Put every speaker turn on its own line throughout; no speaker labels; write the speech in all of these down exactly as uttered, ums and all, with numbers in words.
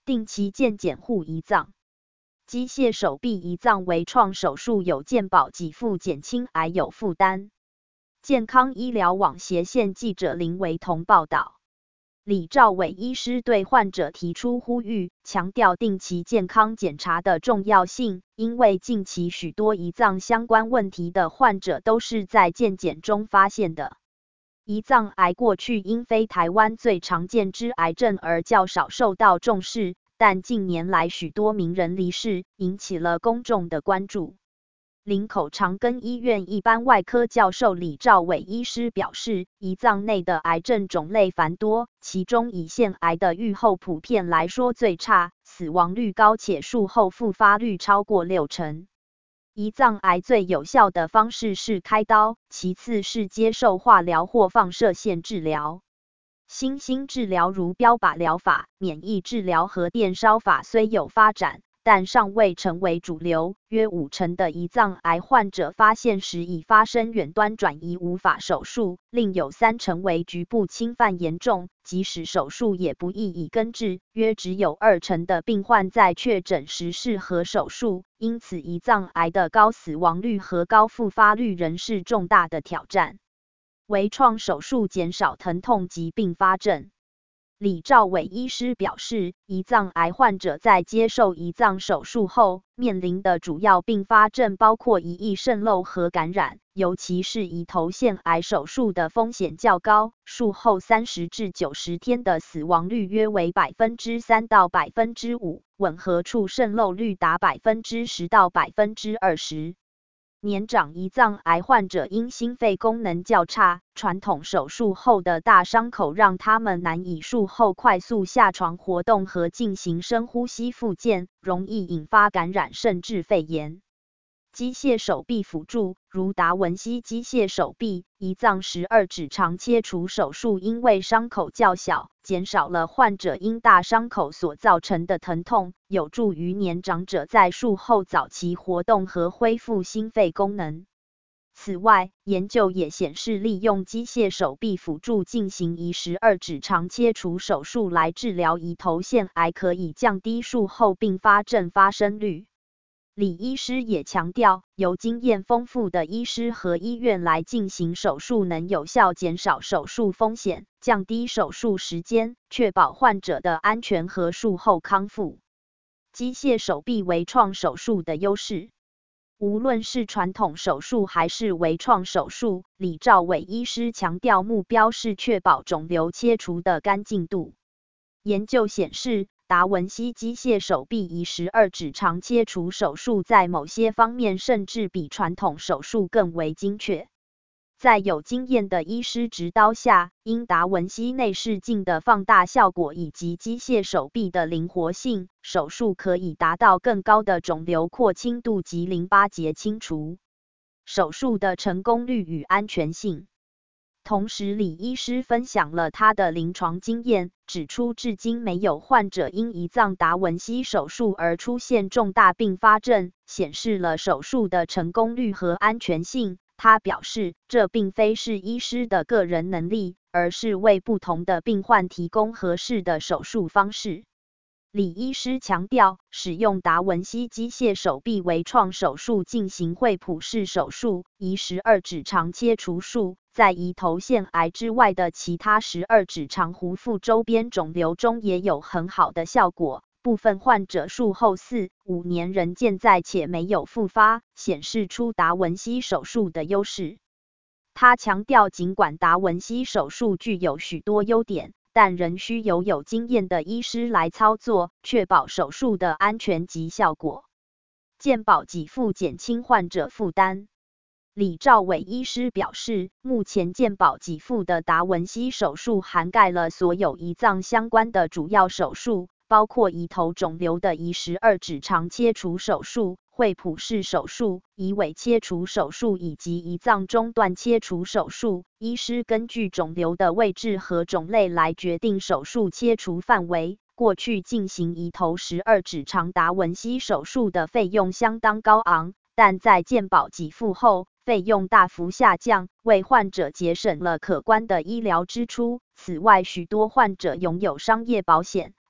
定期健检护胰脏。机械手臂胰脏微创手术有健保给付，减轻癌友负担。健康医疗网斜线记者林维彤报道。李兆伟医师对患者提出呼吁，强调定期健康检查的重要性，因为近期许多胰脏相关问题的患者都是在健检中发现的。胰脏癌过去因非台湾最常见之癌症而较少受到重视，但近年来许多名人离世，引起了公众的关注。林口长庚医院一般外科教授李兆伟医师表示，胰脏内的癌症种类繁多，其中胰腺癌的预后普遍来说最差，死亡率高且术后复发率超过六成。胰脏癌最有效的方式是开刀，其次是接受化疗或放射线治疗。新兴治疗如标靶疗法、免疫治疗和电烧法虽有发展，但尚未成为主流，约五成的胰脏癌患者发现时已发生远端转移，无法手术，另有三成为局部侵犯严重，即使手术也不易以根治，约只有二成的病患在确诊时适合手术，因此胰脏癌的高死亡率和高复发率仍是重大的挑战。微创手术减少疼痛及并发症。李兆伟医师表示，胰脏癌患者在接受胰脏手术后，面临的主要并发症包括胰液渗漏和感染，尤其是胰头腺癌手术的风险较高，术后三十至九十天的死亡率约为 百分之三 到 百分之五， 吻合处渗漏率达 百分之十 到 百分之二十。年长胰脏癌患者因心肺功能较差，传统手术后的大伤口让他们难以术后快速下床活动和进行深呼吸复健，容易引发感染甚至肺炎。机械手臂辅助，如达文西机械手臂、胰脏十二指肠切除手术，因为伤口较小，减少了患者因大伤口所造成的疼痛，有助于年长者在术后早期活动和恢复心肺功能。此外，研究也显示，利用机械手臂辅助进行胰十二指肠切除手术来治疗胰头腺癌，可以降低术后并发症发生率。李医师也强调，由经验丰富的医师和医院来进行手术，能有效减少手术风险，降低手术时间，确保患者的安全和术后康复。机械手臂微创手术的优势。无论是传统手术还是微创手术，李兆伟医师强调目标是确保肿瘤切除的干净度。研究显示，达文西机械手臂胰十二指肠切除手术在某些方面甚至比传统手术更为精确。在有经验的医师指导下，因达文西内视镜的放大效果以及机械手臂的灵活性，手术可以达到更高的肿瘤扩清度及淋巴结清除。手术的成功率与安全性。同时，李医师分享了他的临床经验，指出至今没有患者因胰脏达文西手术而出现重大并发症，显示了手术的成功率和安全性。他表示，这并非是医师的个人能力，而是为不同的病患提供合适的手术方式。李医师强调，使用达文西机械手臂微创手术进行惠普式手术、胰十二指肠切除术，在胰头腺癌之外的其他十二指肠壶腹周边肿瘤中也有很好的效果。部分患者术后四、五年仍健在且没有复发，显示出达文西手术的优势。他强调，尽管达文西手术具有许多优点，但仍需由有经验的医师来操作，确保手术的安全及效果。健保给付减轻患者负担。李兆伟医师表示，目前健保给付的达文西手术涵盖了所有胰脏相关的主要手术，包括胰头肿瘤的胰十二指肠切除手术、惠普式手术、胰尾切除手术以及胰脏中段切除手术。医师根据肿瘤的位置和种类来决定手术切除范围。过去进行胰头十二指肠达文西手术的费用相当高昂，但在健保给付后，费用大幅下降，为患者节省了可观的医疗支出。此外，许多患者拥有商业保险，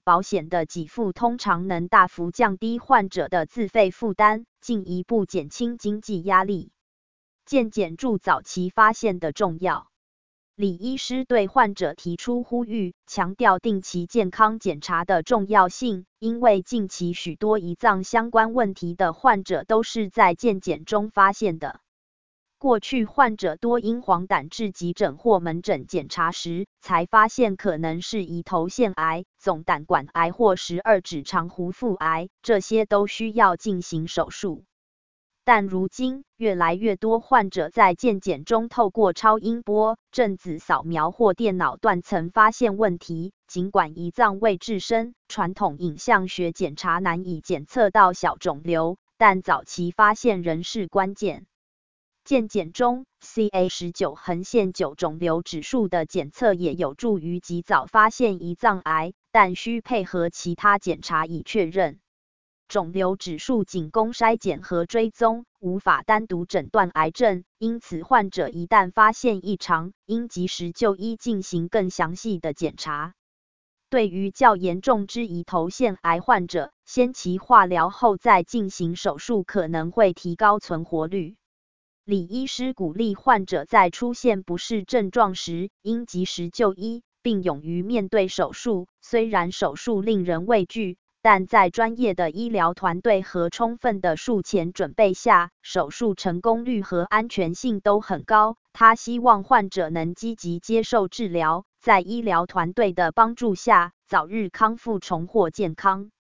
保险的给付通常能大幅降低患者的自费负担，进一步减轻经济压力。健检注早期发现的重要。李医师对患者提出呼吁，强调定期健康检查的重要性，因为近期许多胰脏相关问题的患者都是在健检中发现的。过去患者多因黄疸至急诊或门诊检查时，才发现可能是胰头腺癌、总胆管癌或十二指肠壶腹癌，这些都需要进行手术。但如今，越来越多患者在健检中透过超音波、正子扫描或电脑断层发现问题。尽管胰脏位置深，传统影像学检查难以检测到小肿瘤，但早期发现仍是关键。健检中 C A 十九 横线九肿瘤指数的检测也有助于及早发现胰脏癌，但需配合其他检查以确认。肿瘤指数仅供筛检和追踪，无法单独诊断癌症，因此患者一旦发现异常，应及时就医进行更详细的检查。对于较严重之胰头腺癌患者，先期化疗后再进行手术可能会提高存活率。李医师鼓励患者在出现不适症状时，应及时就医，并勇于面对手术。虽然手术令人畏惧，但在专业的医疗团队和充分的术前准备下，手术成功率和安全性都很高。他希望患者能积极接受治疗，在医疗团队的帮助下，早日康复重获健康。